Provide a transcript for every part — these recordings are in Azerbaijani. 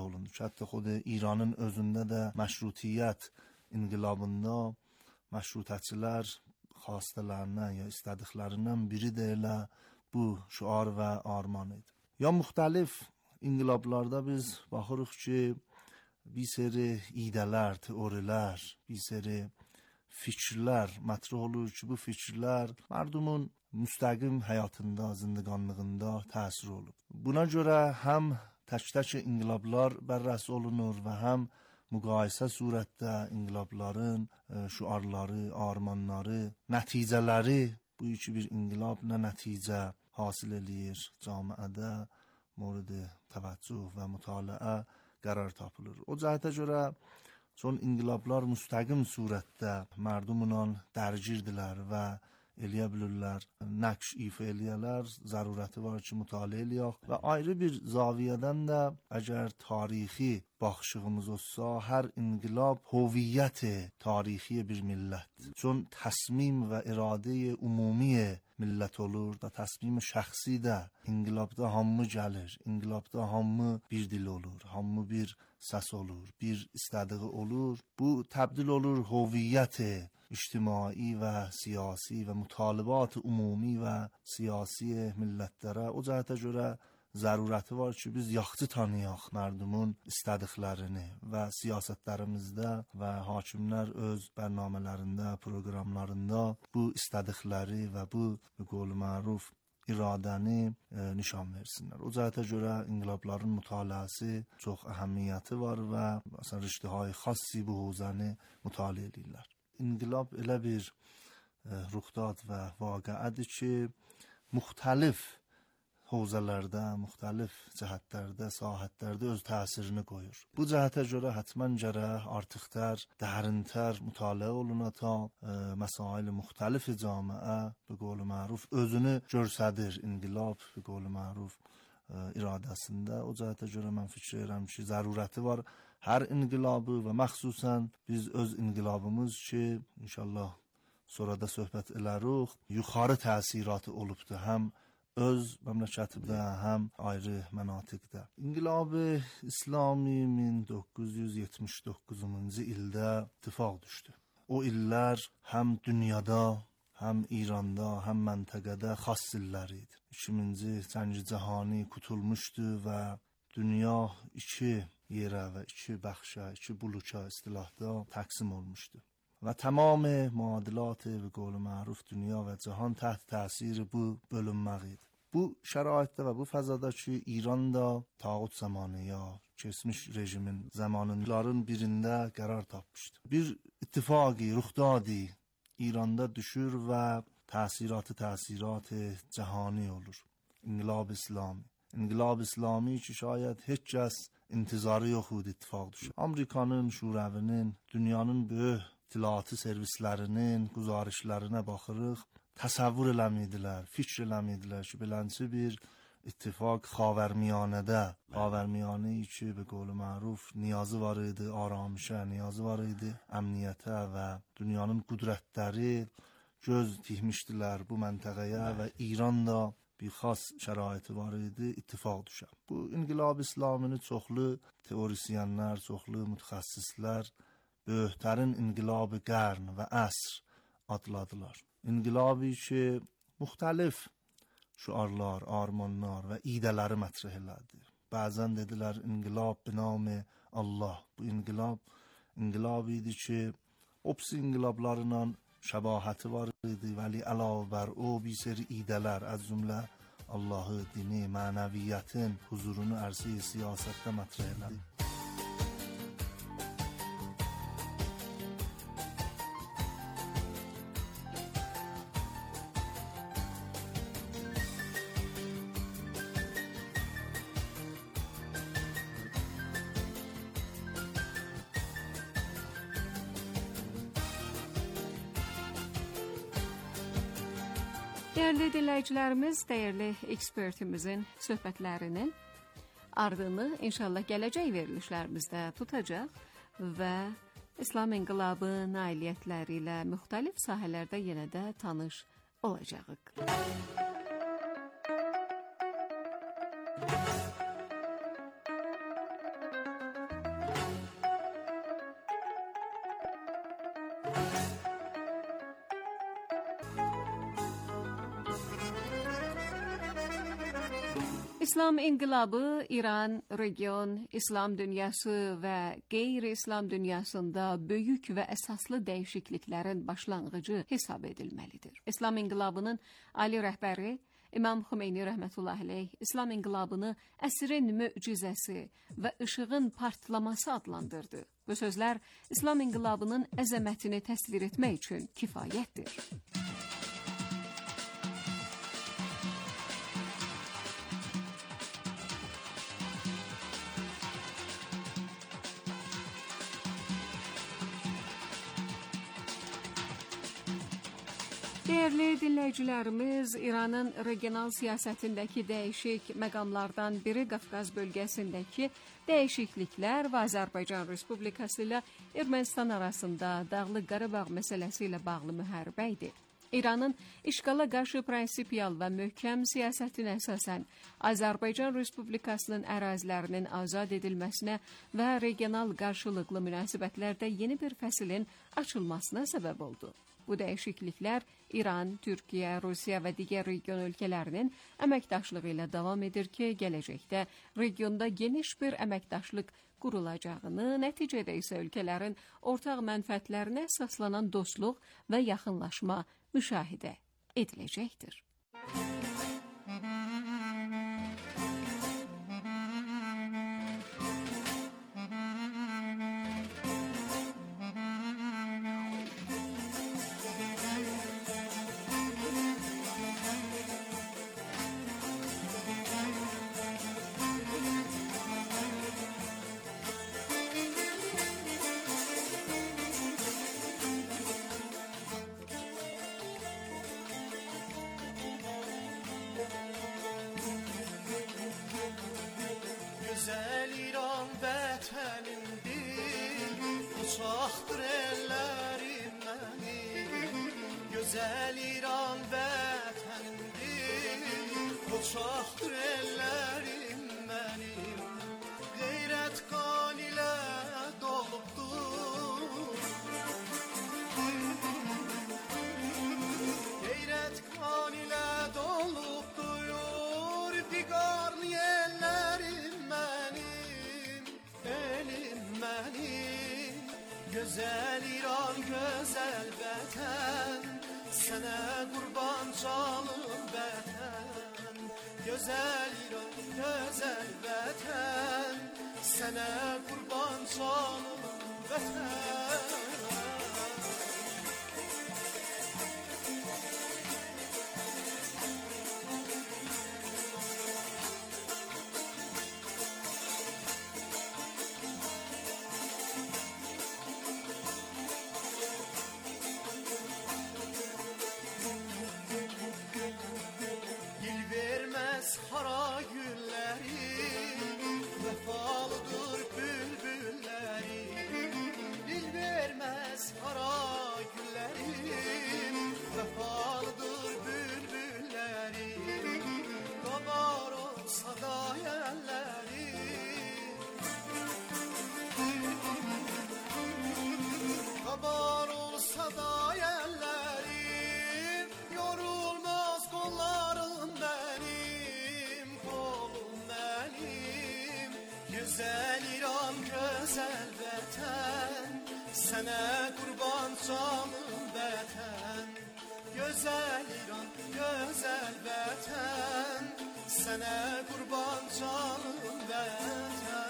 olundu. Hətta xud İranın özündə də məşrutiyyət inqilabında məşrutəçilər xassələrindən ya istədiklərindən biri də elə bu şüar və arman idi. Ya müxtəlif inqilablarda biz baxırıq ki, bir seri idələr, teorilər, bir seri fikirlər mətrah olur ki, bu fikirlər mərdumun müstəqim həyatında, zindiqanlığında təsir olub. Buna görə həm tək-tək inqilablar bərrəs olunur və həm müqayisə surətdə inqilabların şüarları, armanları, nəticələri, bu iki bir inqilab nə nəticə hasil eləyir camiədə, mورد təvəccüh və mütaliə qərar tapılır. O cəhətə görə çون inqilablar müstəqim surətdə mərdumla dərgirdirlər və eləyə bilirlər, nəqş ifa eləyələr, zərurəti var ki, mütaliə eləyək və ayrı bir zaviyədən də əgər tarixi baxışımız olsa, hər inqilab hüviyyət tarixi bir millət. Çون təsmim və iradə ümumi millət olur da təsmim şəxsi də inqilabda hamı gəlir, inqilabda hamı bir dil olur, hamı bir səs olur, bir istədiyi olur. Bu təbdil olur hüviyyət ictimai və siyasi və mütalibat ümumi və siyasi millətlərə. O cəhətə görə zərurəti var ki, biz yaxşı tanıyaq mərdumun istədiklərini və siyasətlərimizdə və hakimlər öz bərnamələrində, proqramlarında bu istədikləri və bu qol məruf iradəni nişan versinlər. O cəhətə görə inqilabların mütaliəsi çox əhəmiyyəti var və məsələn riştəhay xassi bu hövzəni mütaliə edirlər. İnqilab elə bir ruxdad və vaqiədir ki, müxtəlif hövzələrdə, müxtəlif cəhətlərdə, sahətlərdə öz təsirini qoyur. Bu cəhətə görə hətmən gərək artıqtər, dərintər mütaliə oluna ta məsail müxtəlif camiə bi qol məruf özünü görsədir inqilab bi qol məruf iradəsində. O cəhətə görə mən fikir edirəm ki, zərurəti var hər inqilabı və məxsusən biz öz inqilabımız ki, inşallah sonra da söhbət elərik, yuxarı təsiratı olubdur həm öz məmləkətdə, həm ayrı mənatiqdə. İnqilab-ı İslami 1979-cu ildə ittifaq düşdü. O illər həm dünyada, həm İranda, həm məntəqədə xas illər idi. 2000-ci Cəng-i Cahani qutulmuşdu və dünya iki yerə və iki bəxşə, iki buluka istilahda təqsim olmuşdu. Və tamam müadilat və qol məruf dünya və cahan təht təsiri bu bölünmək idi. Bu şəraitdə və bu fəzada ki, İranda tağut zamanı ya keçmiş rejimin zamanların birində qərar tapmışdı. Bir ittifaqi, ruxdadi İranda düşür və təsirat cahani olur. İnqilab İslami. İnqilab İslami ki, şayət heç kəs intizarı yox idi ittifaq düşür. Amerikanın, Şuravinin, dünyanın böyük itilati servislərinin güzarişlərinə baxırıq, təsəvvür eləmədilər, fikr eləmədilər ki, belənçi bir ittifaq Xavərmiyanədə, Xavərmiyanə ki, be qol məruf niyazı var idi, aramışə, niyazı var idi, əmniyyətə və dünyanın qüdrətləri göz dikmişdilər bu məntəqəyə və İranda bir xas şəraiti var idi, ittifaq düşər. Bu İnqilab İslamını çoxlu teorisyenlər, çoxlu mütəxəssislər böyüklərin inqilab-ı qərn və əsr adladılar. İnqilabı ki, müxtəlif şüarlar, armanlar və idələri mətrəh elədi. Bəzən dedilər inqilab binam-ı Allah. Bu inqilab idi ki, opsi inqilablarla şəbahəti var idi, vəli əlavə bər o bir seri idələr, az cümlə Allahı, dini, mənəviyyətin huzurunu ərsi siyasətdə mətrəh elədi. Değerli dinləyicilərimiz, değerli ekspertimizin söhbətlərinin ardını inşallah gələcək verilişlərimizdə tutacaq və İslam inqilabı nailiyyətləri ilə müxtəlif sahələrdə yenə də tanış olacağıq. İslam inqilabı İran, region, İslam dünyası və qeyri-İslam dünyasında böyük və əsaslı dəyişikliklərin başlanğıcı hesab edilməlidir. İslam inqilabının ali rəhbəri İmam Xümeyni rəhmətullahi aleyh İslam inqilabını əsrin möcüzəsi və işığın partlaması adlandırdı. Bu sözlər İslam inqilabının əzəmətini təsvir etmək üçün kifayətdir. Değerli dinləyicilərimiz, İranın regional siyasətindəki dəyişik məqamlardan biri Qafqaz bölgəsindəki dəyişikliklər və Azərbaycan Respublikası ilə Ermənistan arasında Dağlıq Qarabağ məsələsi ilə bağlı müharibə idi. İranın işğala qarşı prinsipial və möhkəm siyasətinə əsasən Azərbaycan Respublikasının ərazilərinin azad edilməsinə və regional qarşılıqlı münasibətlərdə yeni bir fəsilin açılmasına səbəb oldu. Bu dəyişikliklər İran, Türkiyə, Rusiya və digər region ölkələrinin əməkdaşlığı ilə davam edir ki, gələcəkdə regionda geniş bir əməkdaşlıq qurulacağını, nəticədə isə ölkələrin ortaq mənfəətlərinə əsaslanan dostluq və yaxınlaşma müşahidə ediləcəkdir. Güzel İran vətənimdir, uçaqdır ellərim mənim. Güzel İran vətənimdir, uçaqdır ellərim mənim. Qeyrət qan ilə dolubdur, qeyrət qan ilə dolubdur, biqarlı ellərim mənim, elim mənim. Gözəl İran, gözəl vətən, sənə qurban canım vətən. Gözəl İran, gözəl vətən, sənə qurban canım vətən. Hara güllərim, vəfalıdır bülbüllərim. Dil verməz hara güllərim, vəfalıdır bülbüllərim. Qabar olsa da yəllərim, qabar olsa da yəllərim. Yorulmaz qollarım mənim, güzel İran, güzel vətən, sənə qurban canım vətən. Güzel İran, güzel vətən, sənə qurban canım vətən.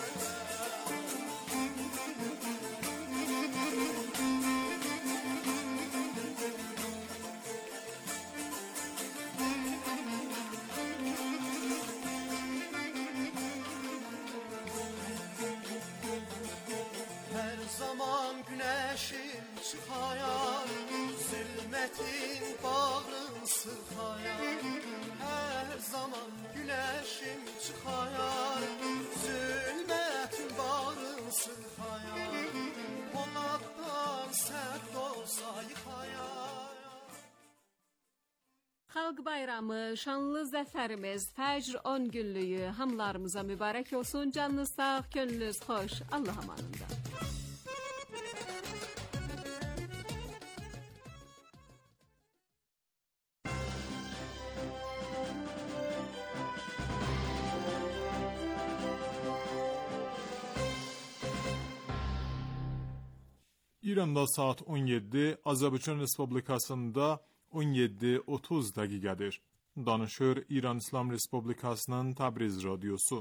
Zaman güneşim çıkayar, zülmetin bağrın sıkayar. Her zaman güneşim çıkayar, zülmetin bağrın sıkayar. Polatdan sert olsa yıkayar. Xalq bayramı, şanlı zəfərimiz, Fəcr 10 günlüyü hamılarımıza mübarək olsun. Canınız sağ, könlünüz xoş. Allah amanında. İranda saat 17, Azərbaycan Respublikasında 17:30 dəqiqədir. Danışır İran İslam Respublikasının Təbriz radiosu.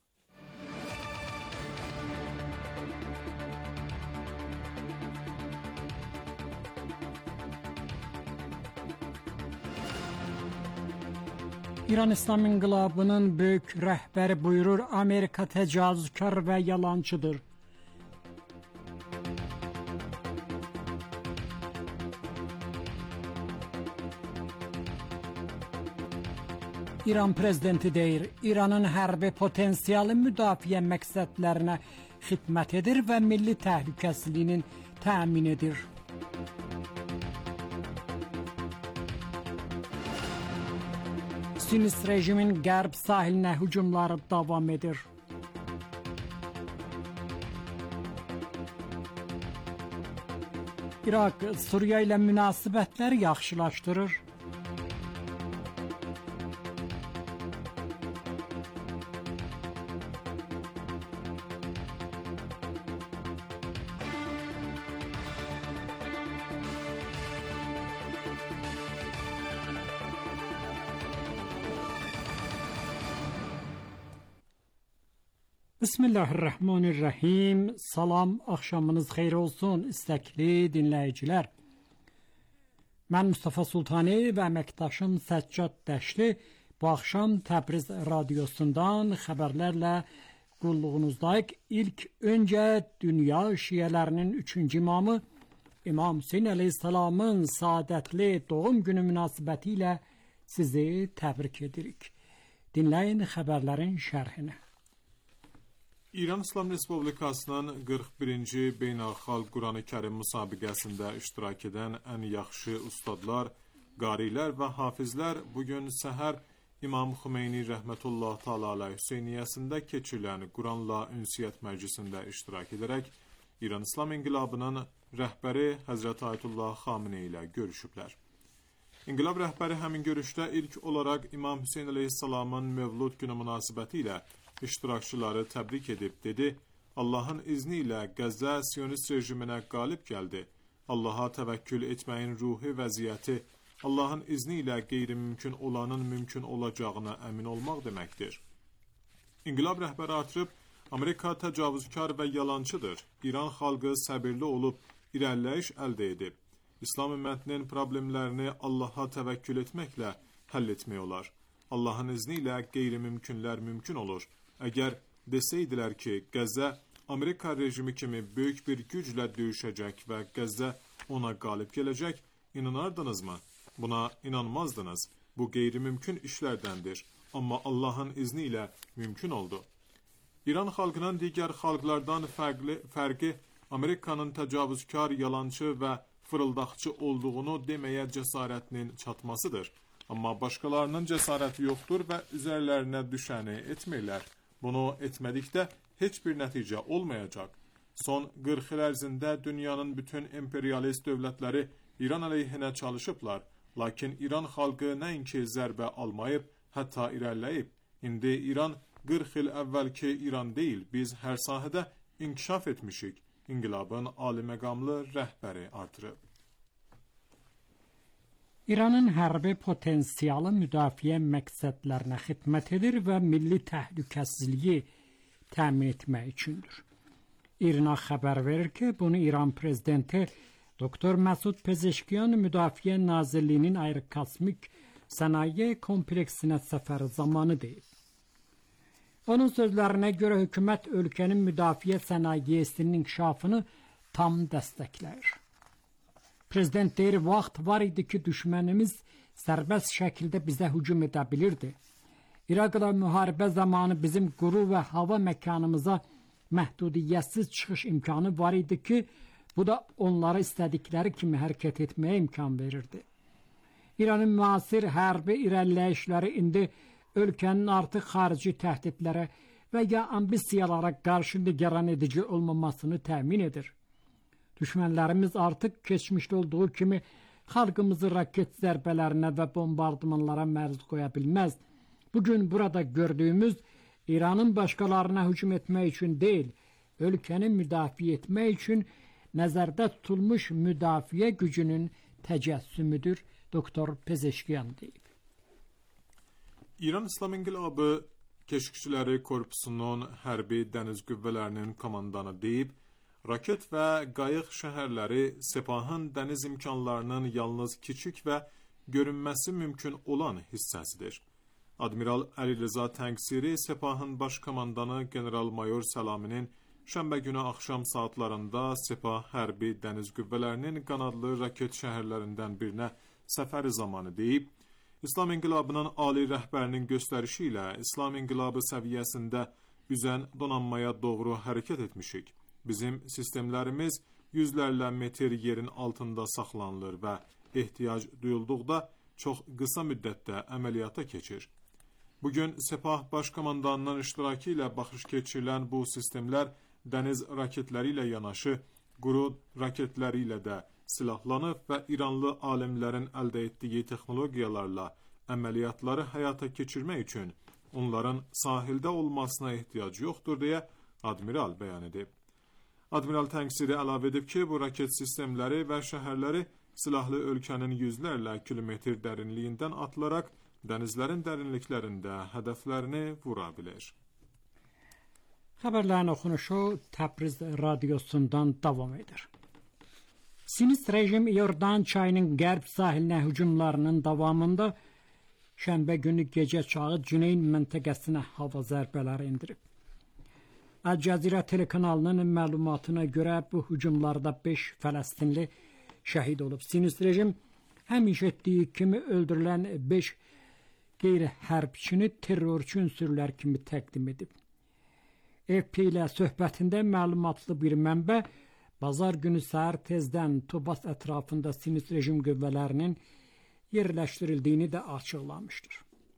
İran İslam İnqilabının böyük rəhbəri buyurur, Amerika təcavüzkar və yalancıdır. İran prezidenti deyir, İranın hərbi potensialı müdafiə məqsədlərinə xidmət edir və milli təhlükəsizliyinin təmin edir. Siyonist rejimin qərb sahilinə hücumları davam edir. İraq Suriya ilə münasibətləri yaxşılaşdırır. Bismillahirrahmanirrahim. Salam, axşamınız xeyir olsun istəkli dinləyicilər. Mən Mustafa Sultani və əməkdaşım Səccad Dəşli bu axşam Təbriz radiosundan xəbərlərlə qulluğunuzdayıq. İlk öncə dünya şiələrinin 3-cü imamı İmam Hüseyn əleyhissalamın saadətli doğum günü münasibəti ilə sizi təbrik edirik. Dinləyin xəbərlərin şərhini. İran İslam Respublikasının 41-ci Beynəlxalq Qurani Kərim müsabiqəsində iştirak edən ən yaxşı ustadlar, qarilər və hafizlər bugün səhər İmam Xümeyni rəhmətullah təala alayh Hüseyniyyəsində keçirilən Quranla Ünsiyyət Məclisində iştirak edərək İran İslam İnqilabının rəhbəri Həzrət Ayətullah Xamenei ilə görüşüblər. İnqilab rəhbəri həmin görüşdə ilk olaraq İmam Hüseyn əleyhissalamın Mövlud günü münasibəti ilə iştirakçıları təbrik edib dedi, Allahın izni ilə Qəzza Siyonist rejiminə qalib gəldi. Allaha təvəkkül etməyin ruhi vəziyyəti, Allahın izni ilə qeyri-mümkün olanın mümkün olacağına əmin olmaq deməkdir. İnqilab rəhbəri artırıb, Amerika təcavüzkar və yalancıdır. İran xalqı səbirli olub, irəliləyiş əldə edib. İslam ümmətinin problemlərini Allaha təvəkkül etməklə həll etmək olar. Allahın izni ilə qeyri-mümkünlər mümkün olur. Əgər desəydilər ki, Qəzza Amerika rejimi kimi böyük bir güclə döyüşəcək və Qəzza ona qalib gələcək, inanardınızmı? Buna inanmazdınız. Bu qeyri-mümkün işlərdəndir. Amma Allahın izni ilə mümkün oldu. İran xalqının digər xalqlardan fərqi Amerikanın təcavüzkar, yalancı və fırıldaqçı olduğunu deməyə cəsarətinin çatmasıdır. Amma başqalarının cəsarəti yoxdur və üzərlərinə düşəni etmirlər. Bunu etmədikdə heç bir nəticə olmayacaq. Son 40 il ərzində dünyanın bütün imperialist dövlətləri İran əleyhinə çalışıblar. Lakin İran xalqı nəinki zərbə almayıb, hətta irəliləyib. İndi İran 40 il əvvəlki İran deyil, biz hər sahədə inkişaf etmişik. İnqilabın ali məqamlı rəhbəri artırıb. İranın hərbi potensialı müdafiə məqsədlərinə xidmət edir və milli təhlükəsizliyi təmin etmək üçündür. İRNA xəbər verir ki, bunu İran prezidenti Dr. Məsud Pezeşkiyan Müdafiə Nazirliyinin ayrı-kosmik sənaye kompleksinə səfəri zamanı deyib. Onun sözlərinə görə hökumət ölkənin müdafiə sənayesinin inkişafını tam dəstəkləyir. Prezident deyir, vaxt var idi ki, düşmənimiz sərbəst şəkildə bizə hücum edə bilirdi. İraqda müharibə zamanı bizim quru və hava məkanımıza məhdudiyyətsiz çıxış imkanı var idi ki, bu da onlara istədikləri kimi hərəkət etməyə imkan verirdi. İranın müasir hərbi irəliləyişləri indi ölkənin artıq xarici təhdidlərə və ya ambisiyalara qarşı nigaran edici olmamasını təmin edir. Düşmənlərimiz artıq keçmişdə olduğu kimi xalqımızı raket zərbələrinə və bombardımanlara məruz qoya bilməz. Bugün burada gördüyümüz İranın başqalarına hücum etmək üçün deyil, ölkəni müdafiə etmək üçün nəzərdə tutulmuş müdafiə gücünün təcəssümüdür, doktor Pezeşkiyan deyib. İran İslam İnqilabı Keşikçiləri Korpusunun hərbi dəniz qüvvələrinin komandanı deyib, raket və qayıq şəhərləri Sepahın dəniz imkanlarının yalnız kiçik və görünməsi mümkün olan hissəsidir. Admiral Əli Rıza Təngsiri Sepahın baş komandanı General-Mayor Səlaminin şənbə günü axşam saatlarında Sepah hərbi dəniz qüvvələrinin qanadlı raket şəhərlərindən birinə səfəri zamanı deyib, İslam İnqilabının ali rəhbərinin göstərişi ilə İslam İnqilabı səviyyəsində üzən donanmaya doğru hərəkət etmişik. Bizim sistemlərimiz yüzlərlə metr yerin altında saxlanılır və ehtiyac duyulduqda çox qısa müddətdə əməliyyata keçir. Bugün Sepah baş komandanının iştirakı ilə baxış keçirilən bu sistemlər dəniz raketləri ilə yanaşı, quru raketləri ilə də silahlanıb və İranlı alimlərin əldə etdiyi texnologiyalarla əməliyyatları həyata keçirmək üçün onların sahildə olmasına ehtiyac yoxdur deyə admiral bəyan edib. Admiral Təngsiri əlavə edib ki, bu raket sistemləri və şəhərləri silahlı ölkənin yüzlərlə kilometr dərinliyindən atılaraq dənizlərin dərinliklərində hədəflərini vura bilir. Xəbərlərin oxunuşu Təbriz radiosundan davam edir. Sinist rejim İordan çayının qərb sahilinə hücumlarının davamında şənbə günü gecə çağı Cüneyn məntəqəsinə hava zərbələri endirib. Əl-Cəzirə telekanalının məlumatına görə bu hücumlarda 5 Fələstinli şəhid olub. Sinist rejim həmişə etdiyi kimi öldürülən 5 qeyri-hərbçini terrorçu ünsürlər kimi təqdim edib. FP ilə söhbətində məlumatlı bir mənbə bazar günü səhər tezdən Tobas ətrafında sinist rejim qüvvələrinin yerləşdirildiyini də açıqlamışdır.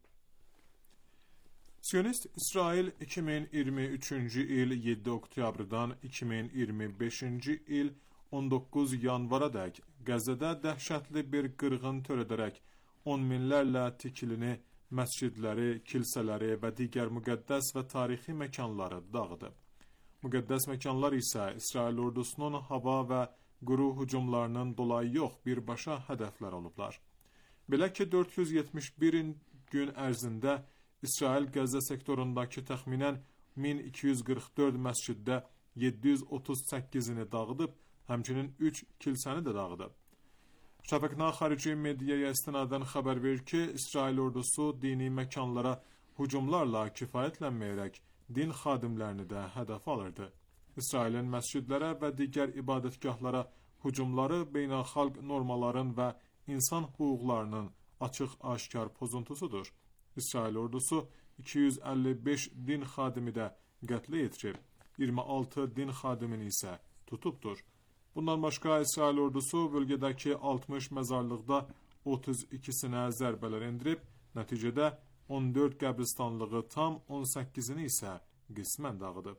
Siyonist İsrail 2023-cü il 7 oktyabrdan 2025-ci il 19 yanvaradək Qəzzədə dəhşətli bir qırğın törədərək 10 minlərlə tikilini, məscidləri, kilsələri və digər müqəddəs və tarixi məkanları dağıdıb. Müqəddəs məkanlar isə İsrail ordusunun hava və quru hücumlarının dolayı yox, birbaşa hədəflər olublar. Belə ki, 471 gün ərzində İsrail Qəzza sektorundakı təxminən 1244 məsciddə 738-ini dağıdıb, həmçinin 3 kilsəni də dağıdıb. Şəbəkə xarici mediaya istinadən xəbər verir ki, İsrail ordusu dini məkanlara hücumlarla kifayətlənməyərək din xadimlərini də hədəf alırdı. İsrailin məscidlərə və digər ibadətgahlara hücumları beynəlxalq normaların və insan hüquqlarının açıq-aşkar pozuntusudur. İsrail ordusu 255 din xadimi də qətlə yetirib, 26 din xadimini isə tutubdur. Bundan başqa İsrail ordusu bölgədəki 60 məzarlıqda 32-sinə zərbələr endirib, nəticədə 14 qəbristanlığı tam 18-ini isə qismən dağıdıb.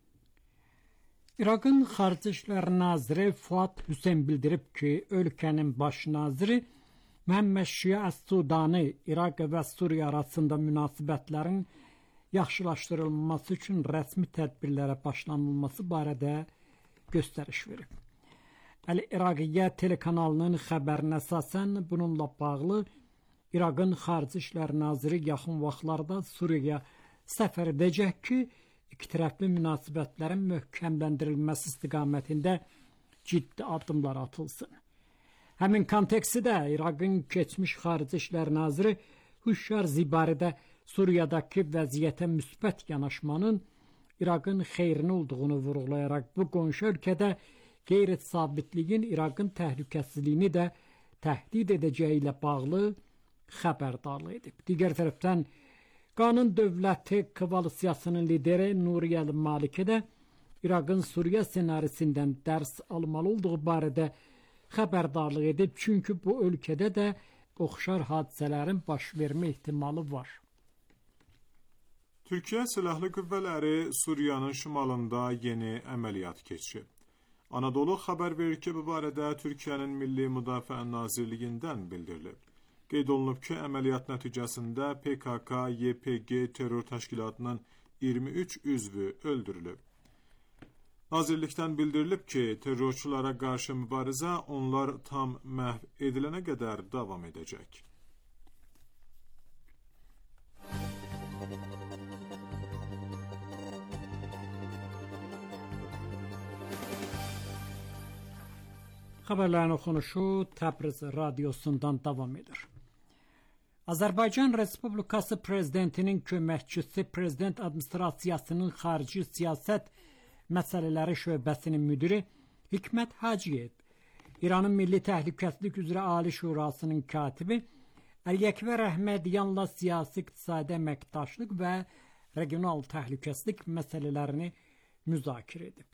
İraqın Xarici İşlər Naziri Fuad Hüseyn bildirib ki, ölkənin baş naziri Məhəmməd Şia Əs-Sudani İraq və Suriya arasında münasibətlərin yaxşılaşdırılması üçün rəsmi tədbirlərə başlanılması barədə göstəriş verib. Əl-İraqiyyə telekanalının xəbərinə əsasən bununla bağlı İraqın Xarici İşlər Naziri yaxın vaxtlarda Suriyaya səfər edəcək ki, iki tərəfli münasibətlərin möhkəmləndirilməsi istiqamətində ciddi addımlar atılsın. Həmin kontekstdə İraqın keçmiş Xarici İşlər Naziri Hüşyar Zibaridə Suriyadakı vəziyyətə müsbət yanaşmanın İraqın xeyrinə olduğunu vurğulayaraq bu qonşu ölkədə qeyri-sabitliyin İraqın təhlükəsizliyini də təhdid edəcəyi ilə bağlı xəbərdarlıq edib. Digər tərəfdən Qanun Dövləti koalisiyasının lideri Nuriye Maliki də İraqın Suriya ssenarisindən dərs almalı olduğu barədə xəbərdarlıq edib, çünki bu ölkədə də oxşar hadisələrin baş vermə ehtimalı var. Türkiyə Silahlı Qüvvələri Suriyanın şimalında yeni əməliyyat keçirib. Anadolu xəbər verir ki, bu barədə Türkiyənin Milli Müdafiə Nazirliyindən bildirilib. Qeyd olunub ki, əməliyyat nəticəsində PKK-YPG terror təşkilatının 23 üzvü öldürülüb. Nazirlikdən bildirilib ki, terrorçulara qarşı mübarizə onlar tam məhv edilənə qədər davam edəcək. Xəbərlərin oxunuşu Təbriz radiosundan davam edir. Azərbaycan Respublikası Prezidentinin köməkçisi, Prezident Administrasiyasının xarici siyasət məsələləri şöbəsinin müdiri Hikmət Hacıyev, İranın Milli Təhlükəsizlik üzrə Ali Şurasının katibi Əli-Əkbər Əhmədyanla siyasi iqtisadi əməkdaşlıq və regional təhlükəsizlik məsələlərini müzakirə edib.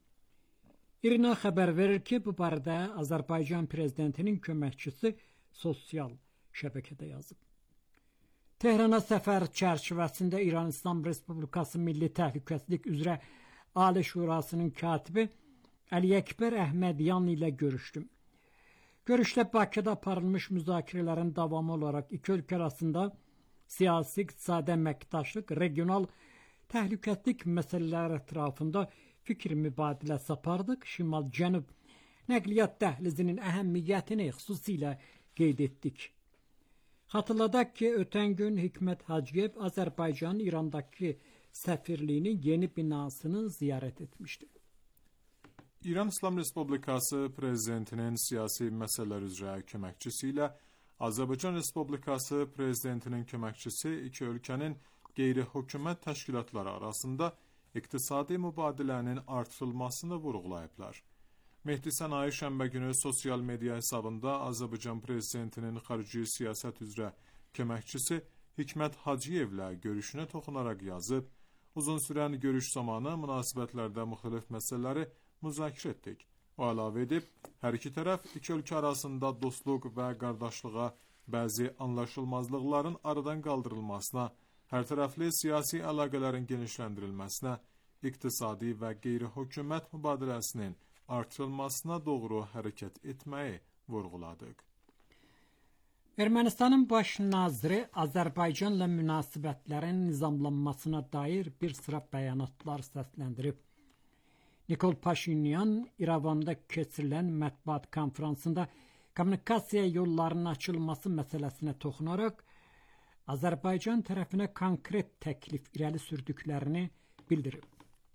İRNA xəbər verir ki, bu barədə Azərbaycan Prezidentinin köməkçisi sosial şəbəkədə yazıb. Tehrana səfər çərçivəsində İran İslam Respublikası Milli Təhlükəsizlik üzrə Ali Şurasının katibi Əli-Əkbər Əhmədyan ilə görüşdüm. Görüşdə Bakıda aparılmış müzakirələrin davamı olaraq iki ölkə arasında siyasi iqtisadi əməkdaşlıq, regional təhlükəsizlik məsələləri ətrafında fikir mübadiləsi apardıq. Şimal-Cənub nəqliyyat dəhlizinin əhəmiyyətini xüsusilə qeyd etdik. Xatırladaq ki, ötən gün Hikmət Hacıyev Azərbaycanın İrandakı səfirliyinin yeni binasını ziyarət etmişdi. İran İslam Respublikası Prezidentinin siyasi məsələlər üzrə köməkçisi ilə Azərbaycan Respublikası Prezidentinin köməkçisi iki ölkənin qeyri-hökumət təşkilatları arasında iqtisadi mübadilənin artırılmasını vurğulayıblar. Mehdi Sənayi şənbə günü sosial media hesabında Azərbaycan Prezidentinin xarici siyasət üzrə köməkçisi Hikmət Hacıyevlə görüşünə toxunaraq yazıb, uzun sürən görüş zamanı münasibətlərdə müxtəlif məsələləri müzakirə etdik. O əlavə edib, hər iki tərəf iki ölkə arasında dostluq və qardaşlığa, bəzi anlaşılmazlıqların aradan qaldırılmasına, hər tərəfli siyasi əlaqələrin genişləndirilməsinə, iqtisadi və qeyri-hökumət mübadiləsinin artırılmasına doğru hərəkət etməyi vurğuladıq. Ermənistanın baş naziri Azərbaycanla münasibətlərin nizamlanmasına dair bir sıra bəyanatlar səsləndirib. Nikol Paşinyan İrəvanda keçirilən mətbuat konfransında kommunikasiya yollarının açılması məsələsinə toxunaraq Azərbaycan tərəfinə konkret təklif irəli sürdüklərini bildirib.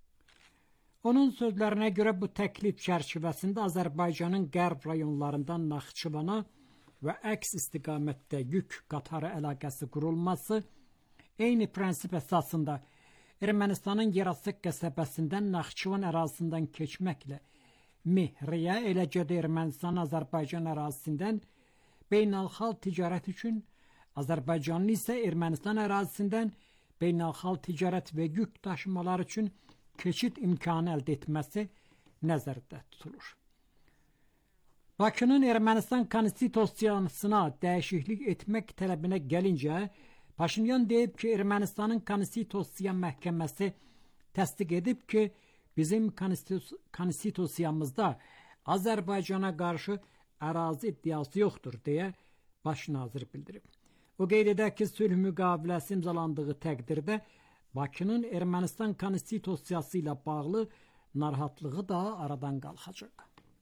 Onun sözlərinə görə bu təklif çərçivəsində Azərbaycanın qərb rayonlarından Naxçıvana və əks istiqamətdə yük qatarı əlaqəsi qurulması eyni prinsip əsasında Ermənistanın Yerasıq qəsəbəsindən Naxçıvan ərazisindən keçməklə Mehriyə, eləcə də Ermənistan Azərbaycan ərazisindən beynəlxalq ticarət üçün, Azərbaycanlı isə Ermənistan ərazisindən beynəlxalq ticarət və yük daşımalar üçün keçid imkanı əldə etməsi nəzərdə tutulur. Bakının Ermənistan konstitusiyasına dəyişiklik etmək tələbinə gəlincə, Paşinyan deyib ki, Ermənistanın konstitusiya məhkəməsi təsdiq edib ki, bizim konstitusiyamızda Azərbaycana qarşı ərazi iddiası yoxdur, deyə baş nazir bildirib. O qeyd edək ki, sülh müqaviləsi imzalandığı təqdirdə Bakının Ermənistan konstitusiyası ilə bağlı narahatlığı da aradan qalxacaq.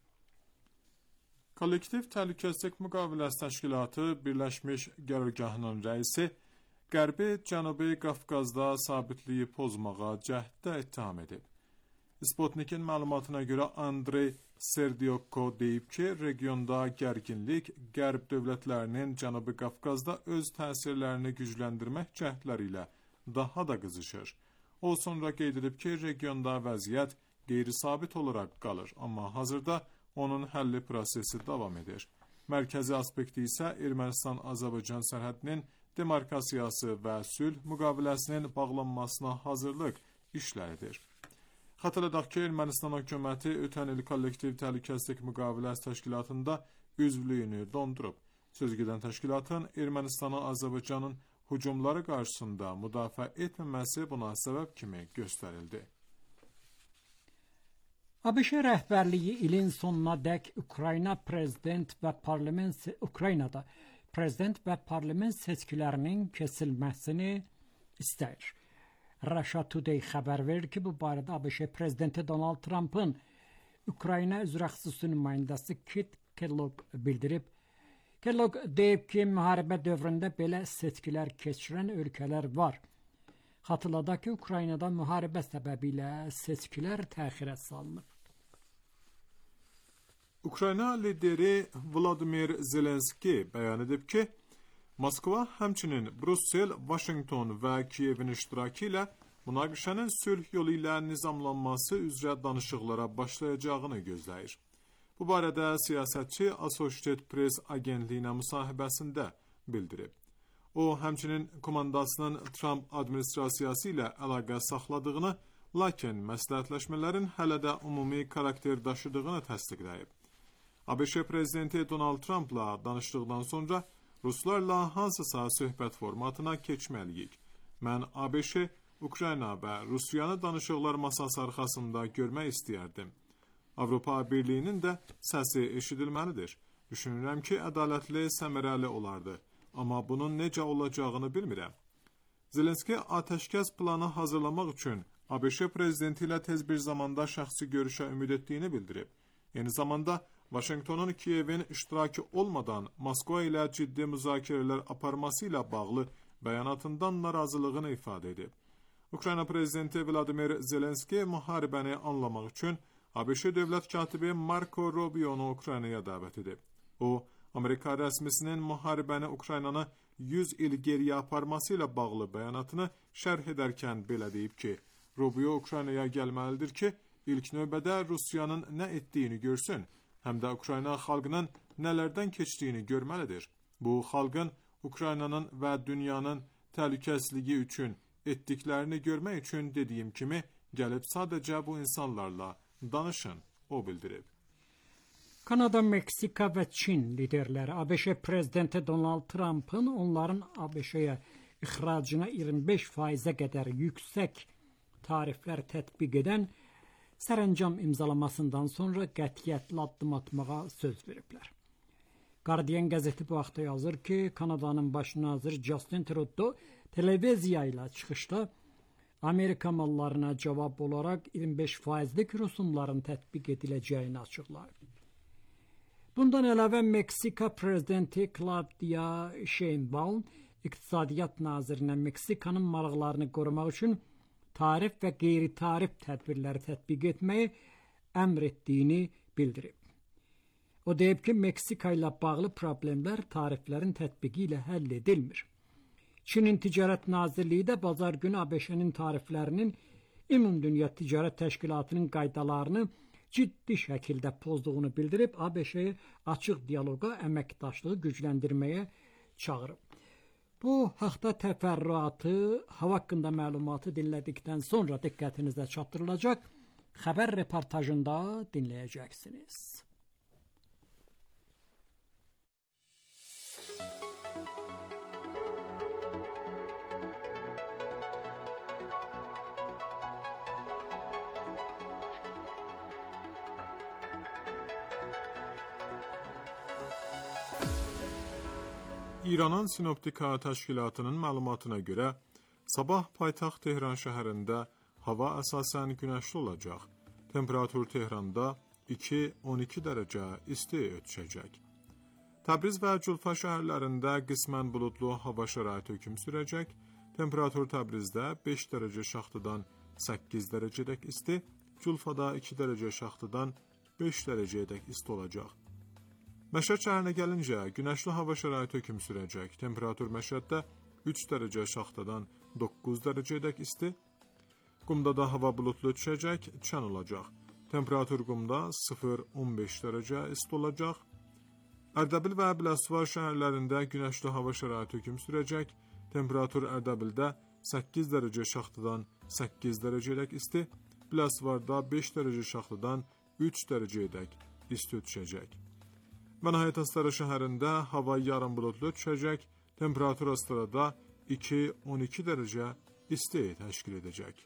Kollektiv Təhlükəsizlik Müqaviləsi Təşkilatı Birləşmiş Qərargahının rəisi Qərbi Cənubi Qafqazda sabitliyi pozmağa cəhddə ittiham edib. Sputnik'in məlumatına görə Andrey Serdyokko deyib ki, regionda gərginlik Qərb dövlətlərinin Cənubi Qafqazda öz təsirlərini gücləndirmək cəhdləri ilə daha da qızışır. O sonra qeyd edib ki, regionda vəziyyət qeyri-sabit olaraq qalır, amma hazırda onun həlli prosesi davam edir. Mərkəzi aspekti isə Ermənistan-Azərbaycan sərhədinin demarkasiyası və sülh müqaviləsinin bağlanmasına hazırlıq işləridir. Xatırladaq ki, Ermənistan hökuməti ötən il Kollektiv Təhlükəsizlik Müqaviləsi Təşkilatında üzvlüyünü dondurub. Sözgedən təşkilatın Ermənistanın Azərbaycanın hücumları qarşısında müdafiə etməməsi buna səbəb kimi göstərildi. ABŞ rəhbərliyi ilin sonuna dək Ukraynada prezident və parlament seçkilərinin keçirilməsini istəyir. Russia Today xəbər verir ki, bu barədə ABŞ prezidenti Donald Trump'ın Ukrayna üzrə xüsusi nümayəndəsi Kit Kellogg bildirib. Kellogg deyib ki, müharibə dövründə belə seçkilər keçirən ölkələr var. Xatırladaq ki, Ukraynada müharibə səbəbilə seçkilər təxirə salınıb. Ukrayna lideri Vladimir Zelenski bəyan edib ki, Moskva həmçinin Brussel, Washington və Kiyevin iştirakı ilə münaqişənin sülh yolu ilə nizamlanması üzrə danışıqlara başlayacağını gözləyir. Bu barədə siyasətçi Associated Press agentliyinə müsahibəsində bildirib. O, həmçinin komandasının Trump administrasiyası ilə əlaqə saxladığını, lakin məsləhətləşmələrin hələ də ümumi karakter daşıdığını təsdiqləyib. ABŞ prezidenti Donald Trump'la danışdıqdan sonra Ruslarla hansısa söhbət formatına keçməliyik. Mən ABŞ, Ukrayna və Rusiyanı danışıqlar masası arxasında görmək istəyərdim. Avropa Birliyinin də səsi eşidilməlidir. Düşünürəm ki, ədalətli, səmərəli olardı. Amma bunun necə olacağını bilmirəm. Zelenski atəşkəs planı hazırlamaq üçün ABŞ prezidenti ilə tez bir zamanda şəxsi görüşə ümid etdiyini bildirib. Eyni zamanda Washingtonun Kiyevin iştirakı olmadan Moskva ilə ciddi müzakirələr aparması ilə bağlı bəyanatından narazılığını ifadə edib. Ukrayna prezidenti Vladimir Zelenski müharibəni anlamaq üçün ABŞ dövlət katibi Marco Rubio'nu Ukraynaya dəvət edib. O, Amerika rəsmisinin müharibəni Ukraynanı 100 il geriyə aparması ilə bağlı bəyanatını şərh edərkən belə deyib ki, Rubio Ukraynaya gəlməlidir ki, ilk növbədə Rusiyanın nə etdiyini görsün, həm də Ukrayna xalqının nələrdən keçdiyini görməlidir. Bu, xalqın Ukraynanın və dünyanın təhlükəsizliyi üçün etdiklərini görmək üçün dediyim kimi, gəlib sadəcə bu insanlarla danışın, o bildirib. Kanada, Meksika və Çin liderləri ABŞ prezidenti Donald Trump'ın onların ABŞ-yə ixracına 25%-ə qədər yüksək tariflər tətbiq edən sərəncam imzalamasından sonra qətiyyətli addım atmağa söz veriblər. Guardian qəzeti bu haqda yazır ki, Kanadanın baş naziri Justin Trudeau televiziya ilə çıxışda Amerika mallarına cavab olaraq 25%lik rüsumların tətbiq ediləcəyini açıqlayıb. Bundan əlavə Meksika prezidenti Claudia Sheinbaum iqtisadiyyat nazirinə Meksikanın maraqlarını qorumaq üçün tarif və qeyri-tarif tədbirləri tətbiq etməyi əmr etdiyini bildirib. O deyib ki, Meksika ilə bağlı problemlər tariflərin tətbiqi ilə həll edilmir. Çinin Ticarət Nazirliyi də bazar günü ABŞ-nin tariflərinin Ümumdünya Ticarət Təşkilatının qaydalarını ciddi şəkildə pozduğunu bildirib, ABŞ-yə açıq dialoqa, əməkdaşlığı gücləndirməyə çağırıb. Bu haqda təfərrüatı, hava haqqında məlumatı dinlədikdən sonra diqqətinizə çatdırılacaq xəbər reportajında dinləyəcəksiniz. İranın Sinoptika Təşkilatının məlumatına görə, sabah paytaxt Tehran şəhərində hava əsasən günəşli olacaq. Temperatur Tehranda 2-12 dərəcə isti ötüşəcək. Təbriz və Culfa şəhərlərində qismən buludlu hava şəraiti hökm sürəcək. Temperatur Təbrizdə 5 dərəcə şaxtadan 8 dərəcədək isti, Culfada 2 dərəcə şaxtadan 5 dərəcədək isti olacaq. Məşəd şəhərinə gəlincə, günəşli hava şəraiti hökm sürəcək. Temperatur Məşəddə 3 dərəcə şaxtadan 9 dərəcədək isti. Qumda da hava buludlu düşəcək, çən olacaq. Temperatur Qumda 0-15 dərəcə isti olacaq. Ərdəbil və Biləsuvar şəhərlərində günəşli hava şəraiti hökm sürəcək. Temperatur Ərdəbildə 8 dərəcə şaxtadan 8 dərəcədək isti. Biləsuvarda 5 dərəcə şaxtadan 3 dərəcədək isti düşəcək. Mənahət Astara şəhərində hava yarım buludlu düşəcək, temperatur Astarada 2-12 dərəcə isti təşkil edəcək.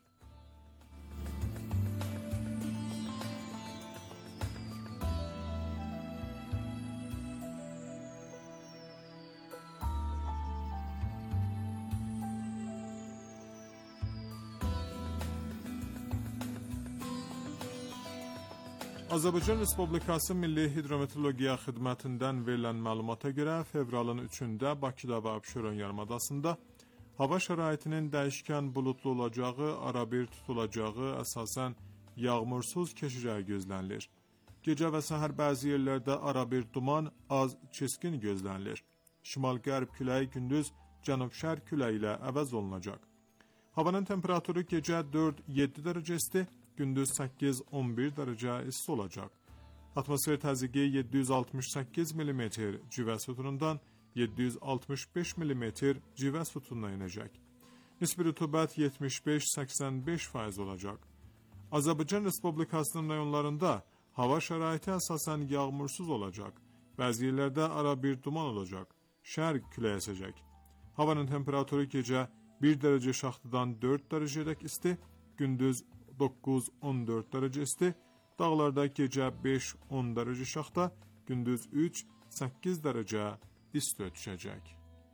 Azərbaycan Respublikası Milli Hidrometeorologiya Xidmətindən verilən məlumata görə fevralın 3-də Bakıda və Abşeron yarımadasında hava şəraitinin dəyişkən buludlu olacağı, arabir tutulacağı, əsasən yağmursuz keçəcəyi gözlənilir. Gecə və səhər bəzi yerlərdə arabir duman, az keskin gözlənilir. Şimal-qərb küləyi gündüz cənub-şərq küləyi ilə əvəz olunacaq. Havanın temperaturu gecə 4-7 dərəcə isti, gündüz 8-11 dərəcə isti olacaq. Atmosfer təzyiqi 768 mm civə sütunundan 765 mm civə sütununa inəcək. Nisbi rütubət 75-85% olacaq. Azərbaycan Respublikasının rayonlarında hava şəraiti əsasən yağmursuz olacaq. Bəzi yerlərdə arabir duman olacaq. Şərq küləyi əsəcək. Havanın temperaturu gecə 1 dərəcə şaxtadan 4 dərəcədək isti, gündüz 9-14 dərəcə isti, dağlarda gecə 5-10 dərəcə şaxta, gündüz 3-8 dərəcə isti düşəcək.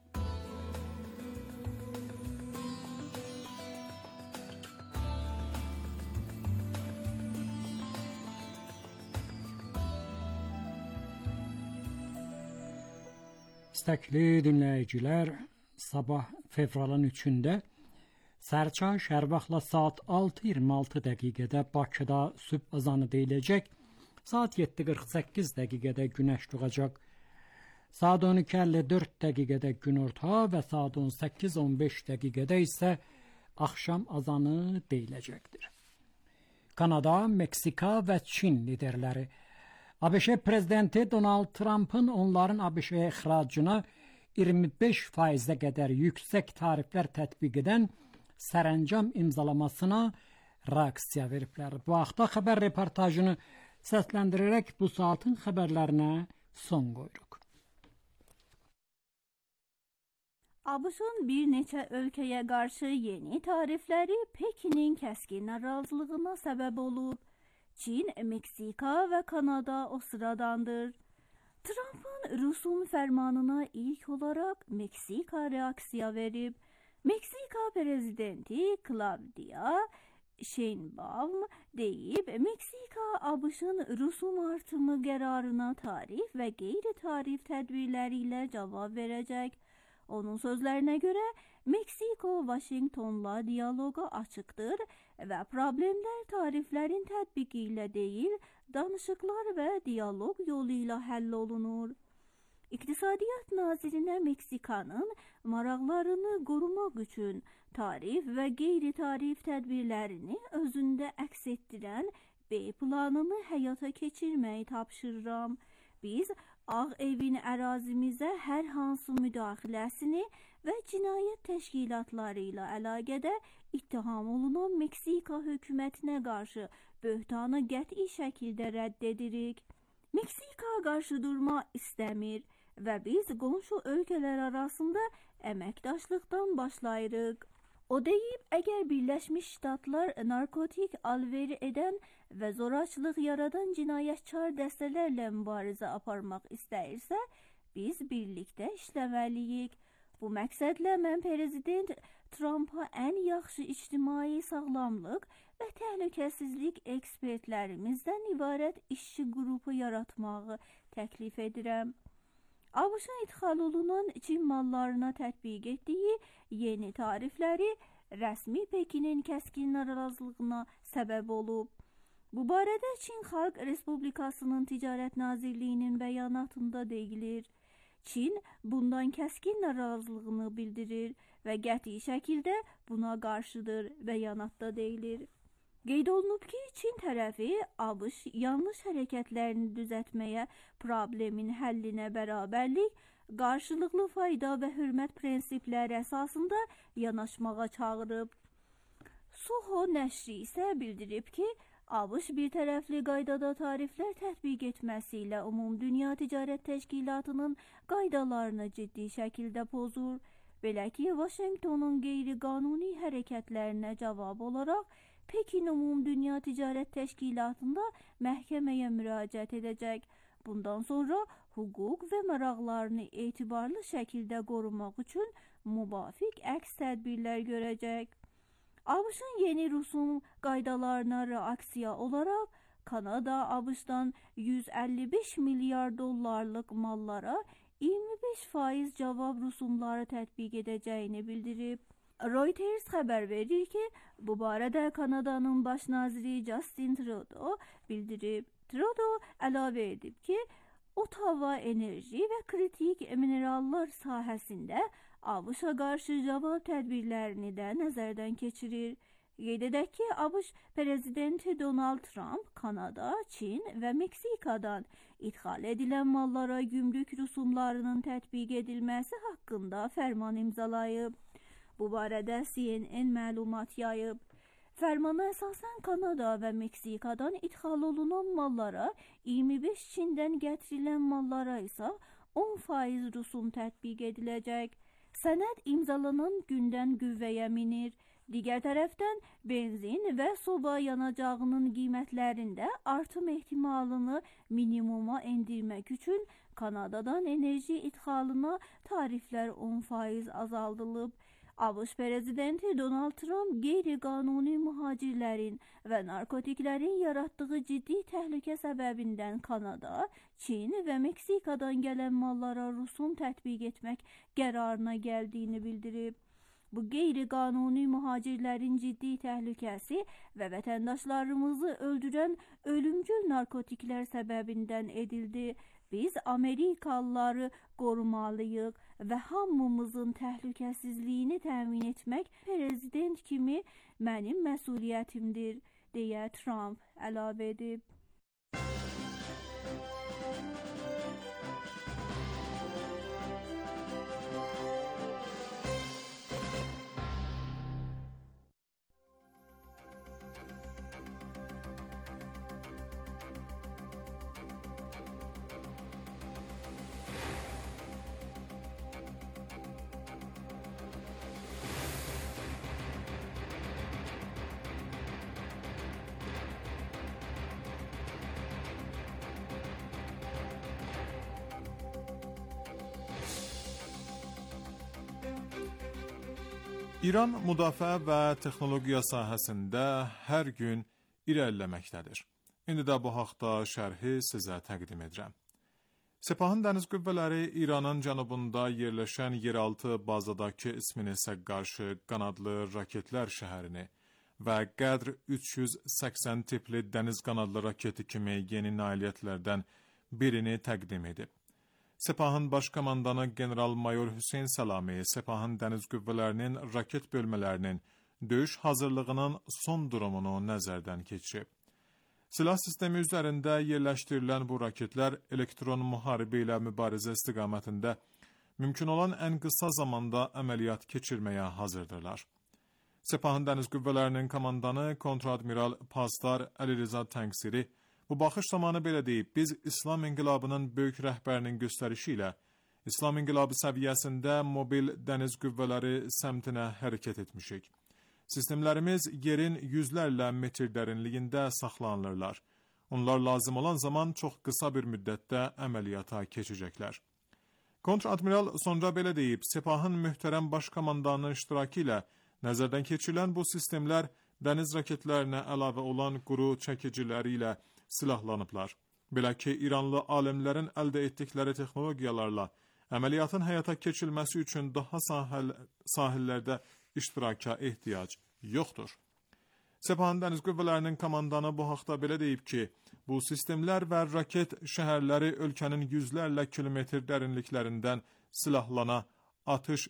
İstəkli dinləyicilər, sabah fevralın 3-də sərçay şərvaxtla saat 6:26 dəqiqədə Bakıda sübh azanı deyiləcək, saat 7:48 dəqiqədə günəş doğacaq, saat 12:54 dəqiqədə günorta və saat 18:15 dəqiqədə isə axşam azanı deyiləcəkdir. Kanada, Meksika və Çin liderləri ABŞ prezidenti Donald Trump'ın onların ABŞ-yə ixracına 25%-ə qədər yüksək tariflər tətbiq edən sərəncam imzalamasına reaksiya veriblər. Bu haqda xəbər reportajını səsləndirərək bu saatın xəbərlərinə son qoyuruq. ABŞ-ın bir neçə ölkəyə qarşı yeni tarifləri Pekinin kəskin narazılığına səbəb olub. Çin, Meksika və Kanada o sıradandır. Trump'ın rüsum fərmanına ilk olaraq Meksika reaksiya verib. Meksika prezidenti Claudia Sheinbaum deyib, Meksika ABŞ-ın rüsum artımı qərarına tarif və qeyri-tarif tədbirləri ilə cavab verəcək. Onun sözlərinə görə Meksiko Washingtonla diyaloqa açıqdır və problemlər tariflərin tətbiqi ilə deyil, danışıqlar və diyaloq yolu ilə həll olunur. İqtisadiyyat nazirinə Meksikanın maraqlarını qorumaq üçün tarif və qeyri-tarif tədbirlərini özündə əks etdirən B planını həyata keçirməyi tapşırıram. Biz Ağ Evin ərazimizə hər hansı müdaxiləsini və cinayət təşkilatları ilə əlaqədə ittiham olunan Meksika hökumətinə qarşı böhtanı qəti şəkildə rədd edirik. Meksika qarşı durma istəmir və biz qonşu ölkələr arasında əməkdaşlıqdan başlayırıq. O deyib, əgər Birləşmiş Ştatlar narkotik alveri edən və zorakılıq yaradan cinayətçar dəstələrlə mübarizə aparmaq istəyirsə, biz birlikdə işləməliyik. Bu məqsədlə mən prezident Trump'a ən yaxşı ictimai sağlamlıq və təhlükəsizlik ekspertlərimizdən ibarət işçi qrupu yaratmağı təklif edirəm. ABŞ-ın idxal olunan Çin mallarına tətbiq etdiyi yeni tarifləri rəsmi Pekinin kəskin narazılığına səbəb olub. Bu barədə Çin Xalq Respublikasının Ticarət Nazirliyinin bəyanatında deyilir. Çin bundan kəskin narazılığını bildirir və qəti şəkildə buna qarşıdır, bəyanatda deyilir. Qeyd olunub ki, Çin tərəfi ABŞ yanlış hərəkətlərini düzəltməyə, problemin həllinə bərabərlik, qarşılıqlı fayda və hörmət prinsipləri əsasında yanaşmağa çağırıb. Suho nəşri isə bildirib ki, ABŞ bir tərəfli qaydada tariflər tətbiq etməsi ilə Ümumdünya Ticarət Təşkilatının qaydalarını ciddi şəkildə pozur. Belə ki, Washingtonun qeyri-qanuni hərəkətlərinə cavab olaraq Pekin Ümumdünya Ticarət Təşkilatında məhkəməyə müraciət edəcək. Bundan sonra hüquq və maraqlarını etibarlı şəkildə qorumaq üçün müvafiq əks tədbirlər görəcək. ABŞ-ın yeni rüsum qaydalarına reaksiya olaraq Kanada ABŞ-dan 155 milyar dollarlıq mallara 25% cavab rüsumları tətbiq edəcəyini bildirib. Reuters xəbər verir ki, bu barədə Kanadanın baş naziri Justin Trudeau bildirib. Trudeau əlavə edib ki, Ottawa enerji və kritik minerallar sahəsində ABŞ-a qarşı cavab tədbirlərini də nəzərdən keçirir. Qeyd edək ki, ABŞ prezidenti Donald Trump Kanada, Çin və Meksikadan ixal edilən mallara gümrük rüsumlarının tətbiq edilməsi haqqında fərman imzalayıb. Bu barədə CNN məlumat yayıb. Fərmana əsasən Kanada və Meksikadan ixal olunan mallara 25, Çindən gətirilən mallara isə 10% rüsum tətbiq ediləcək. Sənəd imzalanan gündən qüvvəyə minir. Digər tərəfdən benzin və soba yanacağının qiymətlərində artım ehtimalını minimuma endirmək üçün Kanadadan enerji ixalına tariflər 10% azaldılıb. ABŞ prezidenti Donald Trump qeyri-qanuni mühacirlərin və narkotiklərin yaratdığı ciddi təhlükə səbəbindən Kanada, Çin və Meksikadan gələn mallara rüsum tətbiq etmək qərarına gəldiyini bildirib. Bu qeyri-qanuni mühacirlərin ciddi təhlükəsi və vətəndaşlarımızı öldürən ölümcül narkotiklər səbəbindən edildi. Biz Amerikalıları qorumalıyıq və hamımızın təhlükəsizliyini təmin etmək prezident kimi mənim məsuliyyətimdir, deyə Trump əlavə edib. İran müdafiə və texnologiya sahəsində hər gün irəliləməkdədir. İndi də bu haqda şərhi sizə təqdim edirəm. Sepahın dəniz qüvvələri İranın cənubunda yerləşən yeraltı bazadakı isminə qarşı qanadlı raketlər şəhərini və Qədr 380 tipli dəniz qanadlı raketi kimi yeni nailiyyətlərdən birini təqdim edib. Sepahın baş komandanı General-Mayor Hüseyn Səlami, Sepahın dəniz qüvvələrinin raket bölmələrinin döyüş hazırlığının son durumunu nəzərdən keçirib. Silah sistemi üzərində yerləşdirilən bu raketlər elektron müharibə ilə mübarizə istiqamətində mümkün olan ən qısa zamanda əməliyyat keçirməyə hazırdırlar. Sepahın dəniz qüvvələrinin komandanı Kontradmiral Pastar Əliriza Təngsiri bu baxış zamanı belə deyib, biz İslam İnqilabının böyük rəhbərinin göstərişi ilə İslam İnqilabı səviyyəsində mobil dəniz qüvvələri səmtinə hərəkət etmişik. Sistemlərimiz yerin yüzlərlə metr dərinliyində saxlanılırlar. Onlar lazım olan zaman çox qısa bir müddətdə əməliyyata keçəcəklər. Kontradmiral sonra belə deyib, Sepahın möhtərəm baş komandanının iştirakı ilə nəzərdən keçirilən bu sistemlər dəniz raketlərinə əlavə olan quru çəkiciləri ilə silahlanıblar. Belə ki, İranlı alimlərin əldə etdikləri texnologiyalarla əməliyyatın həyata keçirilməsi üçün daha sahillərdə iştiraka ehtiyac yoxdur. Sepahın dəniz qüvvələrinin komandanı bu haqda belə deyib ki, bu sistemlər və raket şəhərləri ölkənin yüzlərlə kilometr dərinliklərindən silahlana atış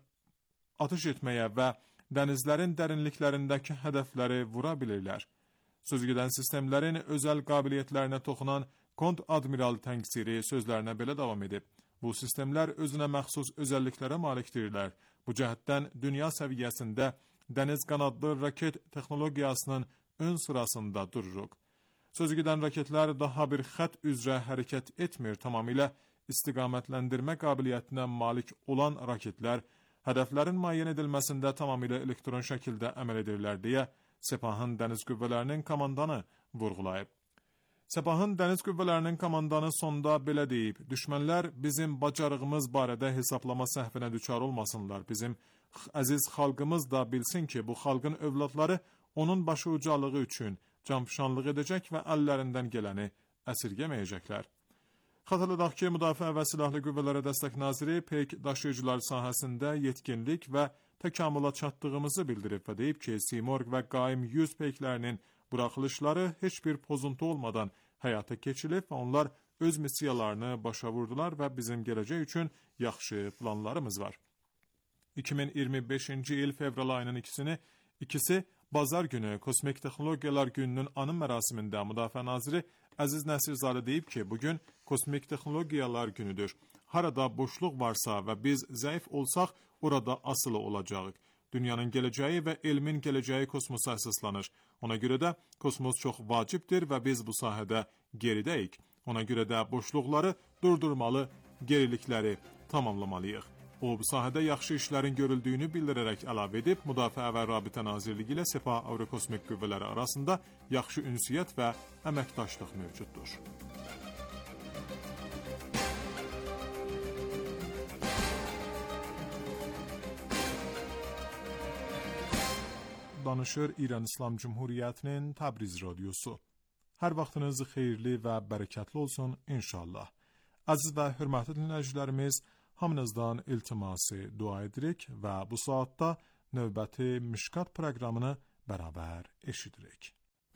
etməyə və dənizlərin dərinliklərindəki hədəfləri vura bilirlər. Sözügedən sistemlərin özəl qabiliyyətlərinə toxunan Kontadmiral Təngsiri sözlərinə belə davam edib. Bu sistemlər özünə məxsus özəlliklərə malikdirlər. Bu cəhətdən dünya səviyyəsində dəniz qanadlı raket texnologiyasının ön sırasında dururuq. Sözügedən raketlər daha bir xətt üzrə hərəkət etmir, tamamilə istiqamətləndirmə qabiliyyətinə malik olan raketlər hədəflərin müəyyən edilməsində tamamilə elektron şəkildə əməl edirlər deyə Sepahın dəniz qüvvələrinin komandanı vurğulayıb. Sepahın dəniz qüvvələrinin komandanı sonda belə deyib, düşmənlər bizim bacarığımız barədə hesablama səhvinə düçar olmasınlar. Bizim əziz xalqımız da bilsin ki, bu xalqın övladları onun başı ucalığı üçün canfişanlıq edəcək və əllərindən gələni əsirgəməyəcəklər. Xatırladaq ki, Müdafiə və Silahlı Qüvvələrə Dəstək Naziri peyk daşıyıcılar sahəsində yetkinlik və təkamüla çatdığımızı bildirib və deyib ki, Simorq və Qaim 100 peyklərinin buraxılışları heç bir pozuntu olmadan həyata keçirilib və onlar öz missiyalarını başa vurdular və bizim gələcək üçün yaxşı planlarımız var. 2025-ci il fevral ayının ikisi Bazar günü Kosmik Texnologiyalar Gününün anım mərasimində Müdafiə Naziri Əziz Nəsirzadə deyib ki, bugün Kosmik Texnologiyalar Günüdür. Harada boşluq varsa və biz zəif olsaq, orada asılı olacağıq. Dünyanın gələcəyi və elmin gələcəyi kosmosa əsaslanır. Ona görə də kosmos çox vacibdir və biz bu sahədə geridəyik. Ona görə də boşluqları durdurmalı, gerilikləri tamamlamalıyıq. O, bu sahədə yaxşı işlərin görüldüyünü bildirərək əlavə edib, Müdafiə və Rabitə Nazirliyi ilə Sepah Avrokosmik Qüvvələri arasında yaxşı ünsiyyət və əməkdaşlıq mövcuddur. Danışır İran İslam Cumhuriyyətinin Təbriz Radyosu. Hər vaxtınız xeyirli və bərəkətli olsun inşallah. Əziz və hörmətli dinləyicilərimiz, hamınızdan iltiması dua edirik və bu saatda növbəti Mişkat proqramını bərabər eşidirik.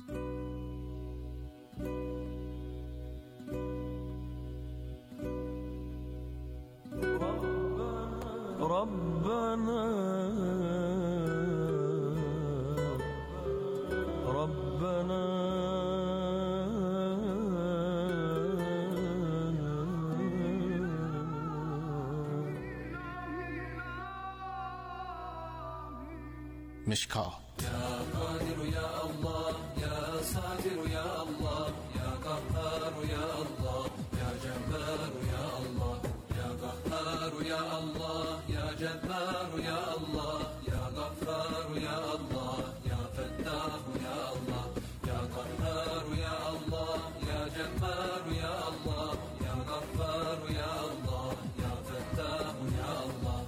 Rabbana Mişkat. Ya Kadir ya Allah, ya Satir ya Allah, ya Kahhar ya Allah, ya Cebbar ya Allah, ya Kahhar ya Allah, ya Cebbar ya Allah, ya Gaffar ya Allah, ya Fettah ya Allah, ya Kahhar ya Allah, ya Cebbar ya Allah, ya Gaffar ya Allah, ya Fettah ya Allah.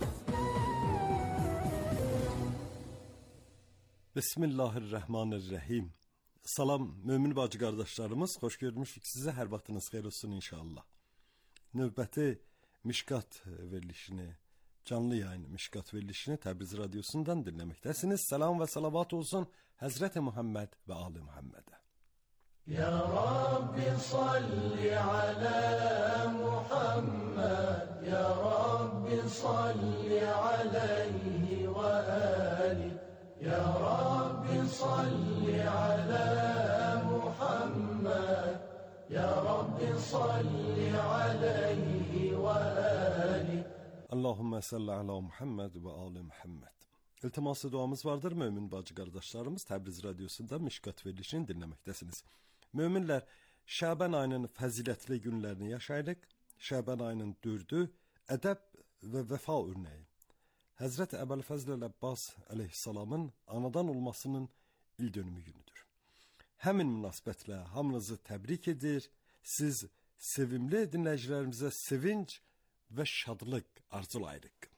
Bismillahirrahmanirrahim. Salam mömin bacı qardaşlarımız, xoş görmüşük sizə, hər vaxtınız xeyir olsun inşallah. Növbəti Mişkat verilişini, canlı yayın Mişkat verilişini Təbriz Radyosu'ndan dinləməkdəsiniz. Salam və salavat olsun Həzrəti Muhammed və Ali Muhammedə. Ya Rabbi salli ala Muhammed, Ya Rabbi salli alayhi və ali. Ya Rabbi salli ala Muhammed, Ya Rabbi salli alayhi və ali. Allahümme salli ala Muhammed və ali Muhammed. İltiması duamız vardır mömin bacı qardaşlarımız. Təbriz Radyosu'nda Mişkat verilişini dinləməkdəsiniz. Möminlər, Şaban ayının fəzilətli günlərini yaşayırıq. Şaban ayının 4'ü ədəb və vəfa örneği. Həzrət Əbəlfəzl Əbbas əleyhissalamın anadan olmasının il dönümü günüdür. Həmin münasibətlə hamınızı təbrik edir. Siz sevimli dinləyicilərimizə sevinç və şadlıq arzulayırıq.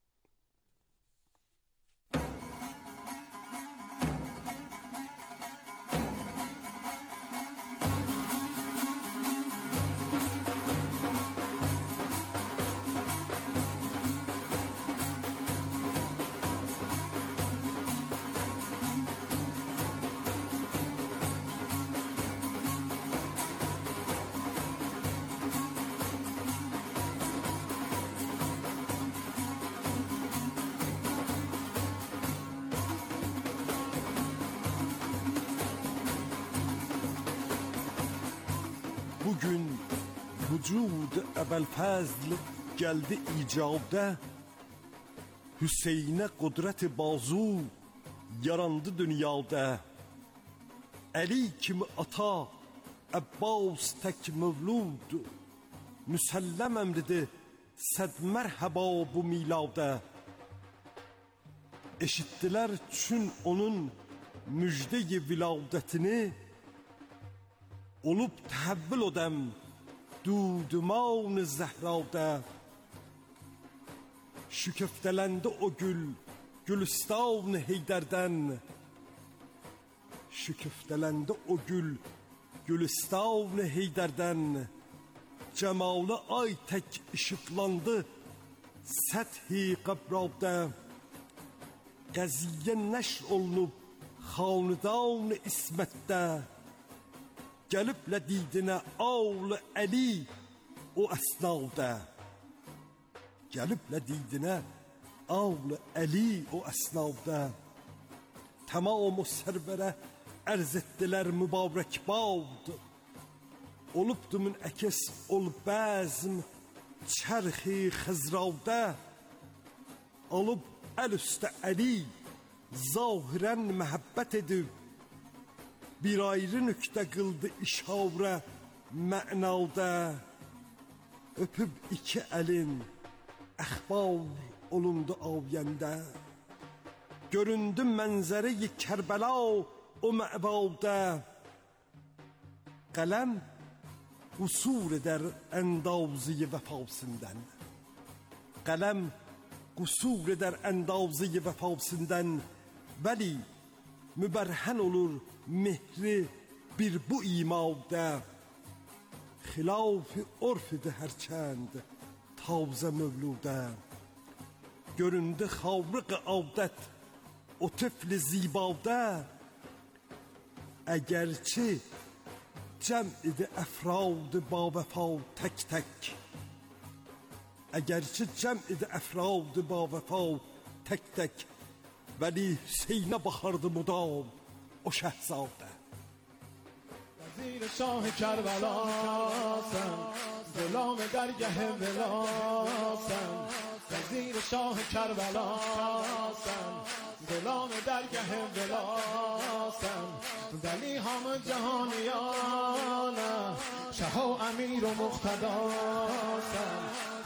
Bugün vücud Əbəlfəzl gəldi icabdə, Hüseynə qudrət-i bazu yarandı dünyada. Əli kimi ata, Əbbas tək mövlud, müsəlləm əmridir, səd mərhəba bu miladə. Eşitdilər çün onun müjde-i viladətini, olub təhvil odəm duduman-ı zəhradə. Şüküftələndi o gül, gülüstan-ı Heydərdən, şüküftələndi o gül, Gülüstavn Heydərdən. Cəmalı ay tək işıqlandı səthi qəbrabdə. Qəziyyə nəşr olunub xandan İsmətdə. Gəliblə didinə Avl Əli o əsnavdə. Gəliblə didinə Avl Əli o əsnavdə. Tamam o sərvərə ərz etdilər mübarək bad. Olubdu münəkis ol bəzm çərxi xızravdə. Alıb əl üstə Əli zahirən məhəbbət edib. Bir ayrı nüktə qıldı işarə mənada. Öpüb iki əlin əxbal olundu aviyəndə. Göründü mənzəre-i Kərbəla o mə'badə. Qələm qusur eder endazı-i vefasından. Qələm qusur eder endazı-i vefasından. Vəli mübərhən olur mehri bir bu imadə. Xilaf-ı orf-ı hərçənd tazə mövludə. Göründü xavrıq-ı avdət o tıfl-i zibadə. Əgərçi cəm-idi əfrad ba vəfa tək tək. Əgərçi cəm-idi əfrad ba vəfa tək tək. Vəli Hüseynə baxardı mudam o şəhzadə. وزیر شاه کربلاسم غلام درگه ولاسم وزیر شاه کربلاسم غلام درگه ولاسم ولی همه جهانیانم شه و امیر و مقتداسم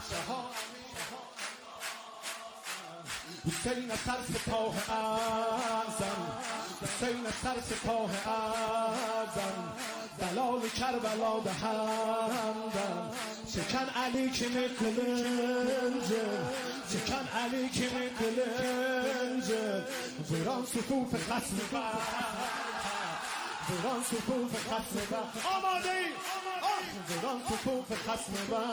حسین سر سپاه اعظم حسین سر سپاه اعظم دلال کربلا به همدم شکن علی kimi kılınca شکن علی kimi kılınca vuran sufuf خصم vuran sufuf خصم آماده vuran sufuf خصم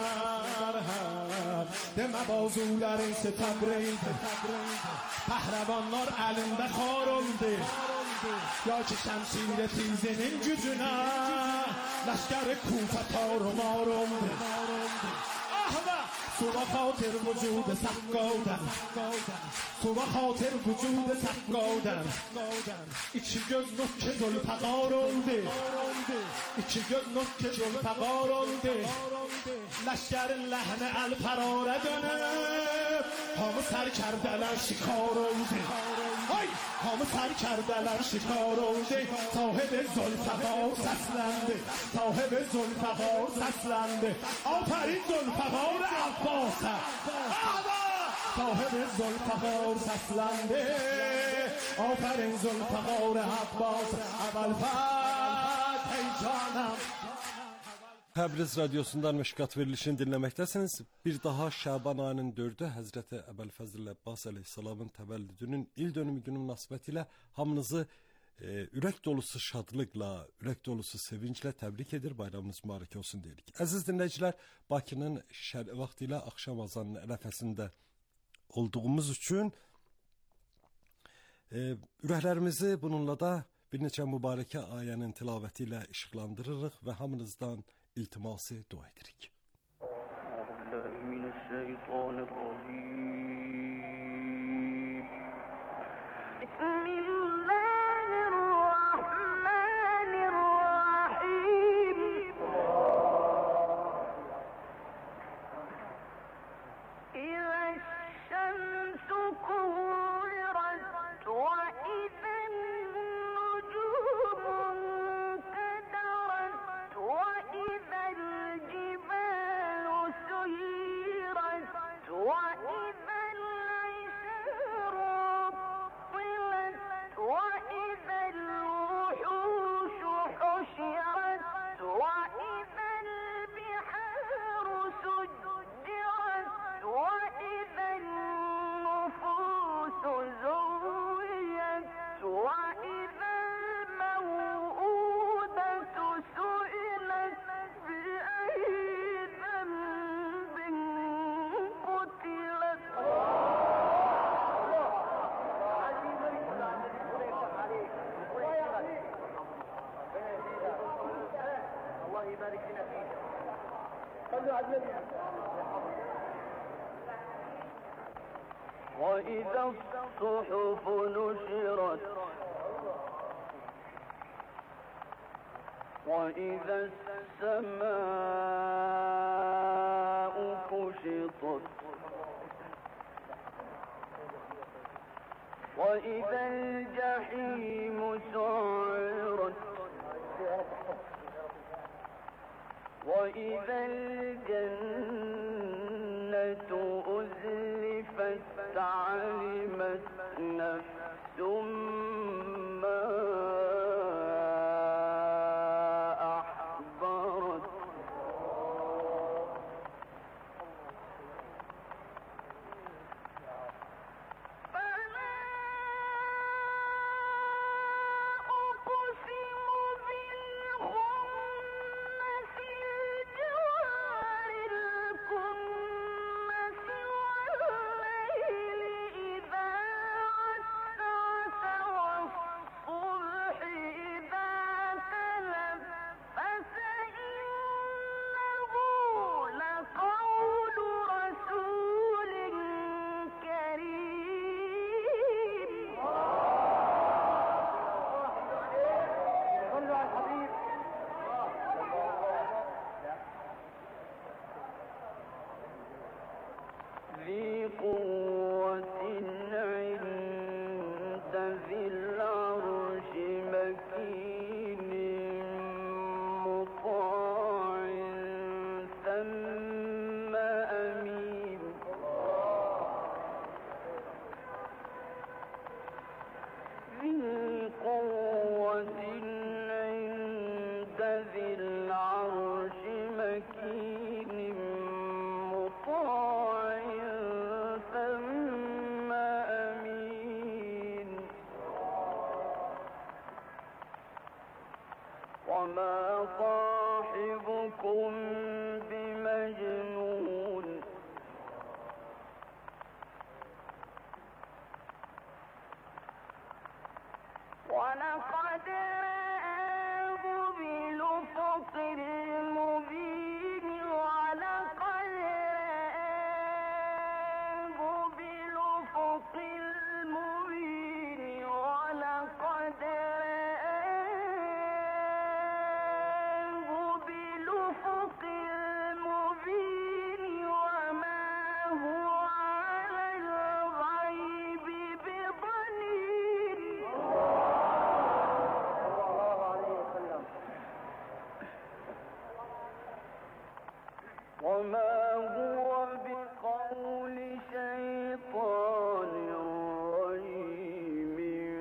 برهم دم بازوların ستبرید pəhləvanlar əlində xar oldu. Ya ki şəmsir tizinin gücünə Ləşkər Kufə tarumar oldu. Ahvə Suva xatir vücud səqqadən Suva xatir vücud səqqadən İki göz nökkə zülfəqar oldu. İki göz nökkə zülfəqar oldu. Ləşkərin ləhni əl-pərarə dönüb Hamı sərkərdələr şikar oldu. Hamı sərkərdələr şikar oldu. Sahib zülfəqar səsləndi. Sahib zülfəqar səsləndi. Afərin zülfəqar Abbas'a. Sahib zülfəqar səsləndi. Afərin zülfəqar Abbas'a. Əvvəl fət ey canım. Təbriz radyosundan Mişkat verilişini dinləməkdəsiniz. Bir daha Şaban ayının 4-ü Həzrəti Əbəlfəzl Əbbas əleyhissalamın təvəllüdünün il dönümü günü münasibətilə hamınızı ürək dolusu şadlıqla, ürək dolusu sevinclə təbrik edir. Bayramınız mübarək olsun deyirik. Əziz dinləyicilər, Bakının şərq vaxtı ilə axşam azanının ərəfəsində olduğumuz üçün ürəklərimizi bununla da bir neçə mübarəkə ayənin tilavəti ilə işıqlandırırıq və hamınızdan iltiması dua edirik. What? وإذا الصحف نشرت وإذا السماء كشطت وإذا الجحيم سعرت وإذا الجنة أزلفت علمت نفس ما أحضرت ذي قوة عند ذي العرش مكين مطاع ثم أمين ذي قوة عند ذي العرش مكين مطاع ثم أمين وما صاحبكم بمجنون ولقد رآه بالأفق المبين ولقد رآه بالأفق المبين ولقد رآه بالأفق المبين وما هو على الغيب بضنين وما هو بقول شيطان رجيم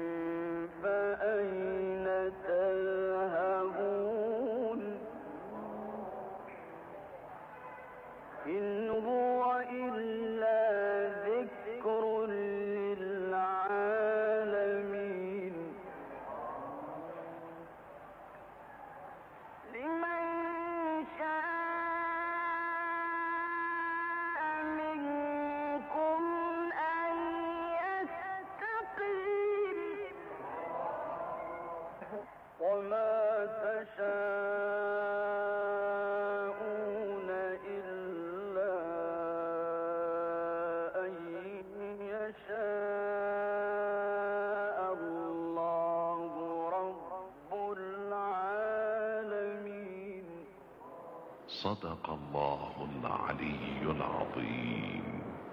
فأين تذهبون إن هو إلا ذكر للعالمين لمن شاء منكم أن يستقيم وما تشاءون إلا أن يشاء الله رب العالمين صدق الله العلي العظيم.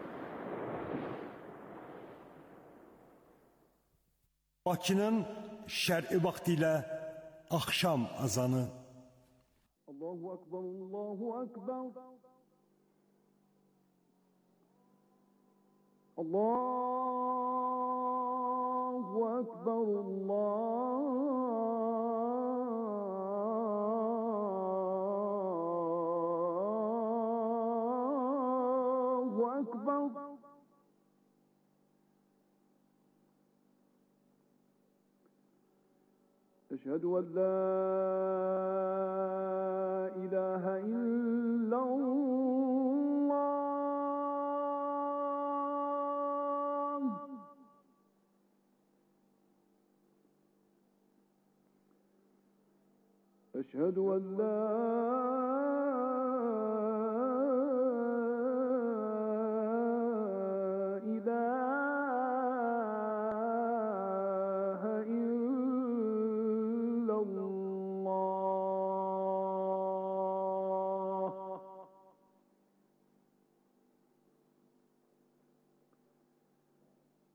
Bakının şər'i vaxtı ilə axşam azanı. Allahu Akbar, Allahu Akbar. Allahu Akbar, Allahu Akbar. أشهد أن لا إله إلا الله أشهد أن لا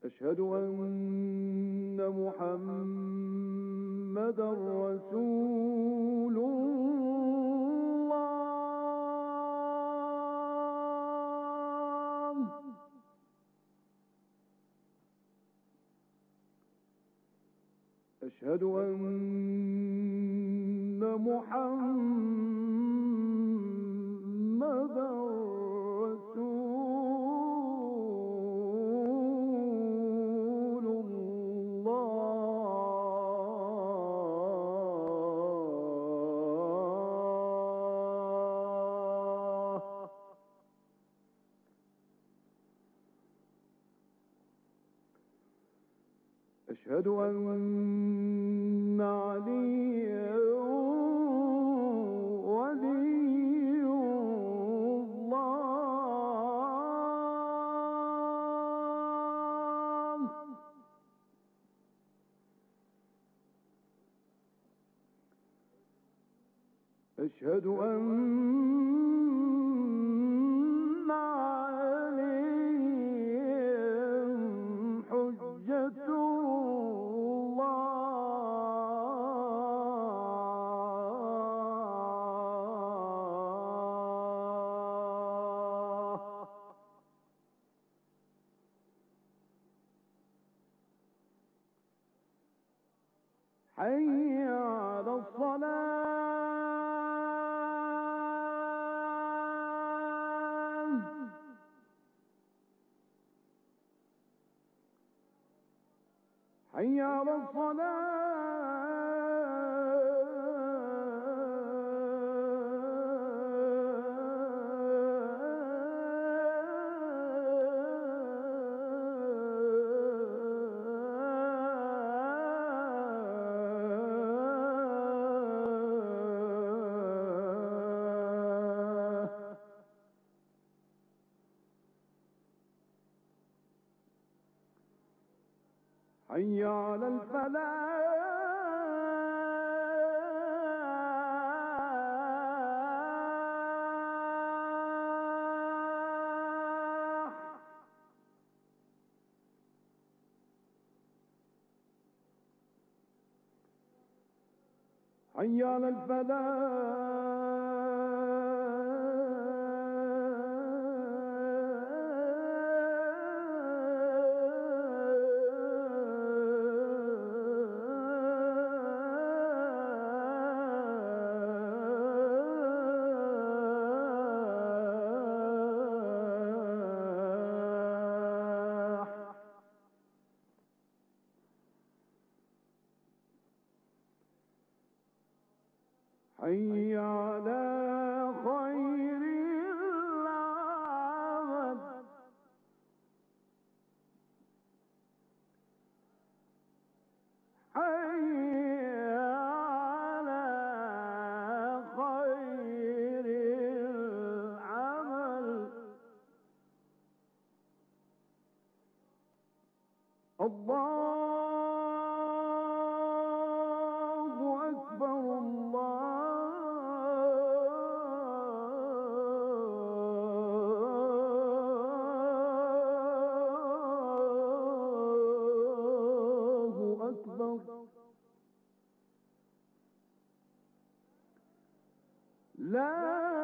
أشهد أن محمدا رسول الله. أشهد أن محمدا رسول الله. أشهد أن عليا ولي الله. أشهد أن عليهم حجة الله. حي على الصلاة. حي على الصلاة. حي على الفلاح. حي على الفلاح. حي على خير العمل. حي على خير العمل. الله أكبر الله أكبر. لا